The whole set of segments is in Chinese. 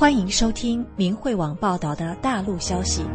欢迎收听明慧网报道的大陆消息。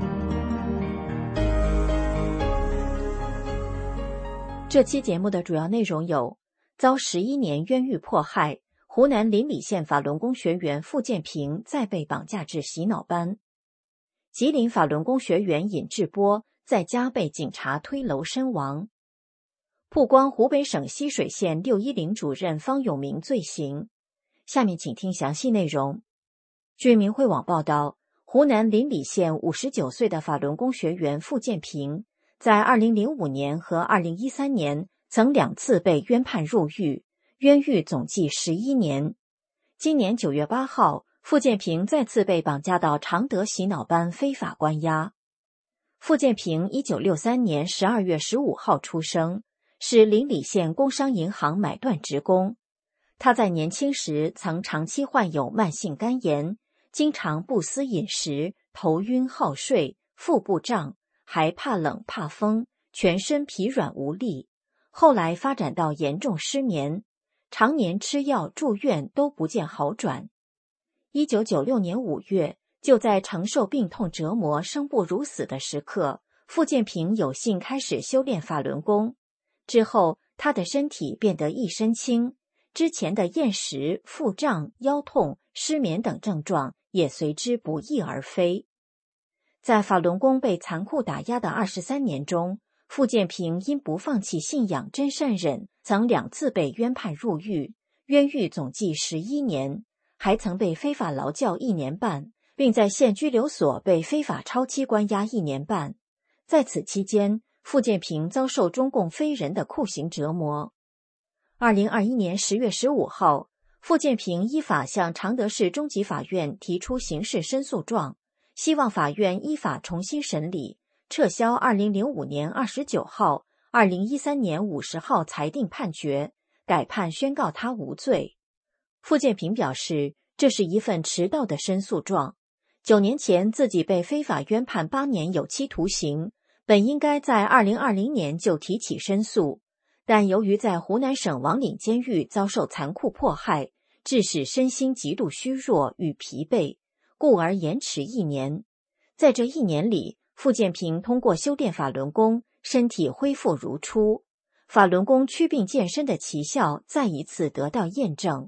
这期节目的主要内容有：遭11年冤狱迫害，湖南临澧县法轮功学员傅建平再被绑架至洗脑班；吉林法轮功学员尹志波在家被警察推楼身亡；曝光湖北省浠水县610主任方永明罪行。下面请听详细内容。据明慧网报道，湖南临澧县59岁的法轮功学员傅建平，在2005年和2013年曾2次被冤判入狱，冤狱总计11年。今年9月8号，傅建平再次被绑架到常德洗脑班非法关押。傅建平1963年12月15号出生，是临澧县工商银行买断职工。他在年轻时曾长期患有慢性肝炎，经常不思饮食，头晕好睡，腹部胀，还怕冷怕风，全身疲软无力。后来发展到严重失眠，常年吃药住院都不见好转。1996年5月，就在承受病痛折磨、生不如死的时刻，傅建平有幸开始修炼法轮功。之后，他的身体变得一身轻，之前的厌食、腹胀、腰痛、失眠等症状也随之不翼而飞。在法轮功被残酷打压的23年中，傅建平因不放弃信仰真善忍，曾2次被冤判入狱，冤狱总计11年，还曾被非法劳教1年半，并在县拘留所被非法超期关押1年半。在此期间，傅建平遭受中共非人的酷刑折磨。2021年10月15号，傅建平依法向常德市中级法院提出刑事申诉状，希望法院依法重新审理，撤销2005年29号、2013年50号裁定判决，改判宣告他无罪。傅建平表示，这是一份迟到的申诉状。9年前自己被非法冤判8年有期徒刑，本应该在2020年就提起申诉，但由于在湖南省王岭监狱遭受残酷迫害，致使身心极度虚弱与疲惫，故而延迟1年。在这1年里，傅建平通过修炼法轮功，身体恢复如初，法轮功祛病健身的奇效再一次得到验证。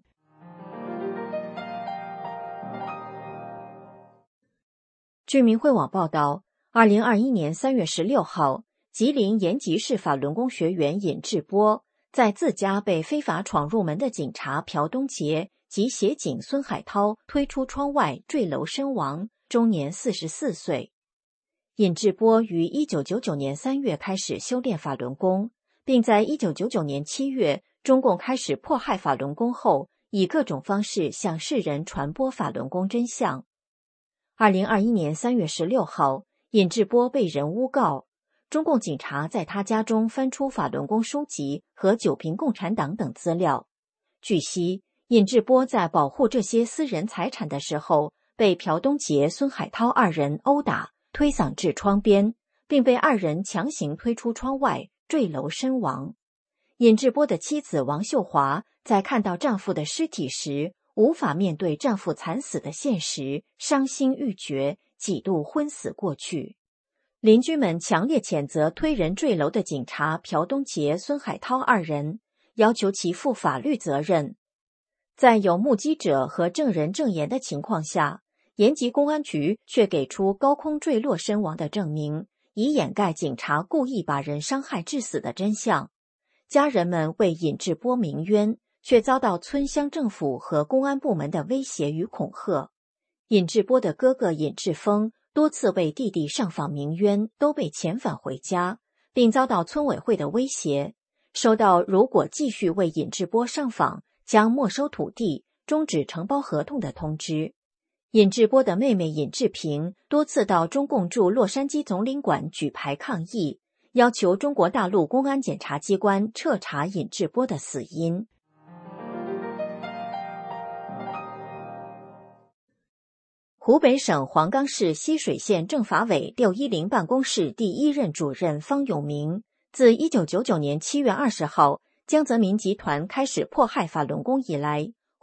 据明慧网报道，2021年3月16号，吉林延吉市法轮功学员尹志波在自家被非法闯入门的警察朴东杰及协警孙海涛推出窗外坠楼身亡，终年44岁。尹志波于1999年3月开始修炼法轮功，并在1999年7月中共开始迫害法轮功后，以各种方式向世人传播法轮功真相。2021年3月16号，尹志波被人诬告，中共警察在他家中翻出法轮功书籍和九评共产党等资料。据悉，尹志波在保护这些私人财产的时候，被朴东杰、孙海涛2人殴打，推搡至窗边，并被2人强行推出窗外，坠楼身亡。尹志波的妻子王秀华在看到丈夫的尸体时，无法面对丈夫惨死的现实，伤心欲绝，几度昏死过去。邻居们强烈谴责推人坠楼的警察朴东杰、孙海涛2人，要求其负法律责任。在有目击者和证人证言的情况下，延吉公安局却给出高空坠落身亡的证明，以掩盖警察故意把人伤害致死的真相。家人们为尹志波鸣冤，却遭到村乡政府和公安部门的威胁与恐吓。尹志波的哥哥尹志峰多次为弟弟上访鸣冤，都被遣返回家，并遭到村委会的威胁，收到如果继续为尹志波上访，将没收土地、终止承包合同的通知。尹志波的妹妹尹志平多次到中共驻洛杉矶总领馆举牌抗议，要求中国大陆公安检察机关彻查尹志波的死因。湖北省黄冈市浠水县政法委610办公室第1任主任方永明，自1999年7月20号江泽民集团开始迫害法轮功以来，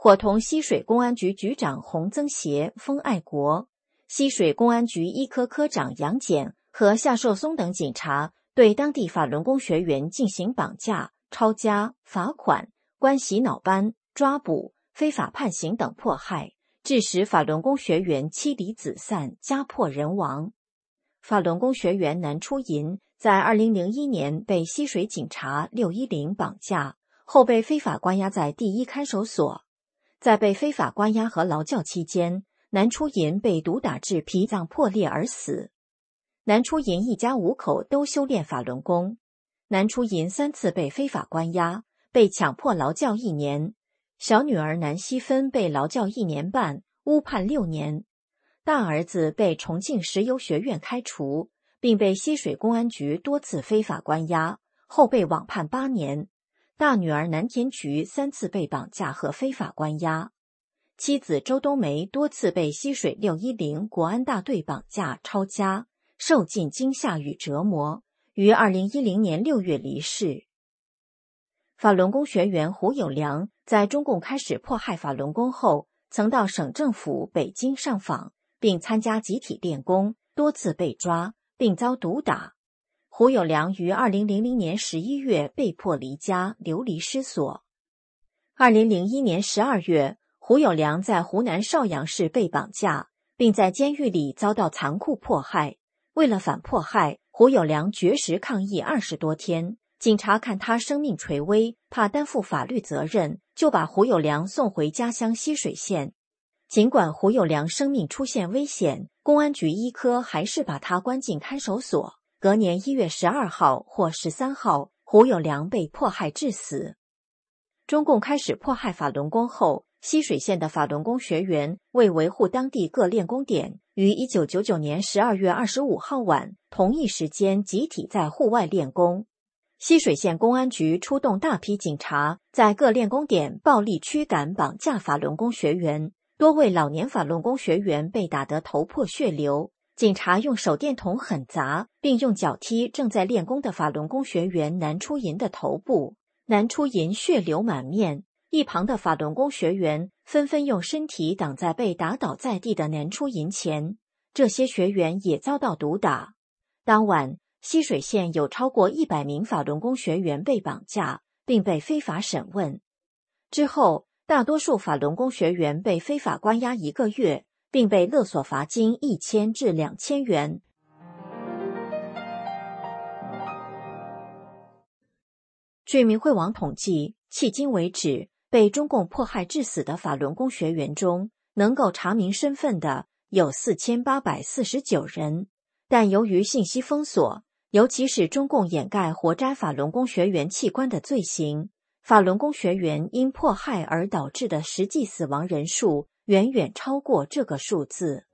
伙同溪水公安局局长洪增协、封爱国、溪水公安局医科科长杨检和夏寿松等警察对当地法轮功学员进行绑架、抄家、罚款、关洗脑班、抓捕、非法判刑等迫害，致使法轮功学员妻离子散、家破人亡。法轮功学员南出银在2001年被溪水警察610绑架，后被非法关押在第一看守所。在被非法关押和劳教期间，南出银被毒打至脾脏破裂而死。南出银一家5口都修炼法轮功。南出银3次被非法关押，被强迫劳教1年。小女儿南希芬被劳教1年半，误判6年。大儿子被重庆石油学院开除，并被溪水公安局多次非法关押，后被网判8年。大女儿南田菊3次被绑架和非法关押。妻子周冬梅多次被溪水610国安大队绑架、抄家，受尽惊吓与折磨，于2010年6月离世。法轮功学员胡友良在中共开始迫害法轮功后，曾到省政府北京上访，并参加集体练功，多次被抓，并遭毒打。胡友良于2000年11月被迫离家，流离失所。2001年12月，胡友良在湖南邵阳市被绑架，并在监狱里遭到残酷迫害。为了反迫害，胡友良绝食抗议20多天。警察看他生命垂危，怕担负法律责任，就把胡友良送回家乡溪水县。尽管胡友良生命出现危险，公安局医科还是把他关进看守所。隔年1月12号或13号，胡友良被迫害致死。中共开始迫害法轮功后，溪水县的法轮功学员为维护当地各练功点，于1999年12月25号晚同一时间集体在户外练功。溪水县公安局出动大批警察，在各练功点暴力驱赶、绑架法轮功学员，多位老年法轮功学员被打得头破血流。警察用手电筒狠砸，并用脚踢正在练功的法轮功学员南出银的头部，南出银血流满面。一旁的法轮功学员纷纷用身体挡在被打倒在地的南出银前，这些学员也遭到毒打。当晚，溪水县有超过100名法轮功学员被绑架，并被非法审问。之后，大多数法轮功学员被非法关押1个月，并被勒索罚金1000至2000元。据民会网统计，迄今为止，被中共迫害致死的法轮功学员中，能够查明身份的有4849人，但由于信息封锁，尤其是中共掩盖活摘法轮功学员器官的罪行，法轮功学员因迫害而导致的实际死亡人数远远超过这个数字。